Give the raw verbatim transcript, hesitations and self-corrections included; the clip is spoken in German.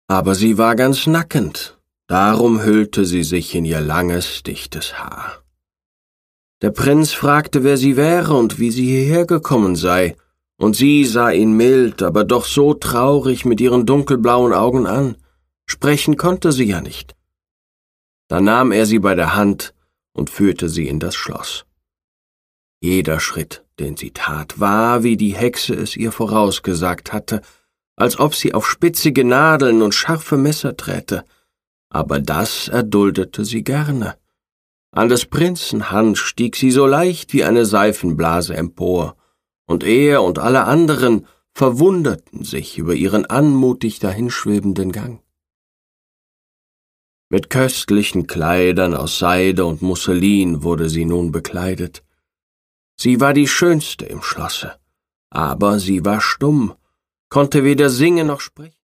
Aber sie war ganz nackend, darum hüllte sie sich in ihr langes, dichtes Haar. Der Prinz fragte, wer sie wäre und wie sie hierher gekommen sei, und sie sah ihn mild, aber doch so traurig mit ihren dunkelblauen Augen an. Sprechen konnte sie ja nicht. Da nahm er sie bei der Hand und führte sie in das Schloss. Jeder Schritt, den sie tat, war, wie die Hexe es ihr vorausgesagt hatte, als ob sie auf spitzige Nadeln und scharfe Messer träte, aber das erduldete sie gerne. An des Prinzen Hand stieg sie so leicht wie eine Seifenblase empor, und er und alle anderen verwunderten sich über ihren anmutig dahinschwebenden Gang. Mit köstlichen Kleidern aus Seide und Musselin wurde sie nun bekleidet. Sie war die Schönste im Schlosse, aber sie war stumm, konnte weder singen noch sprechen.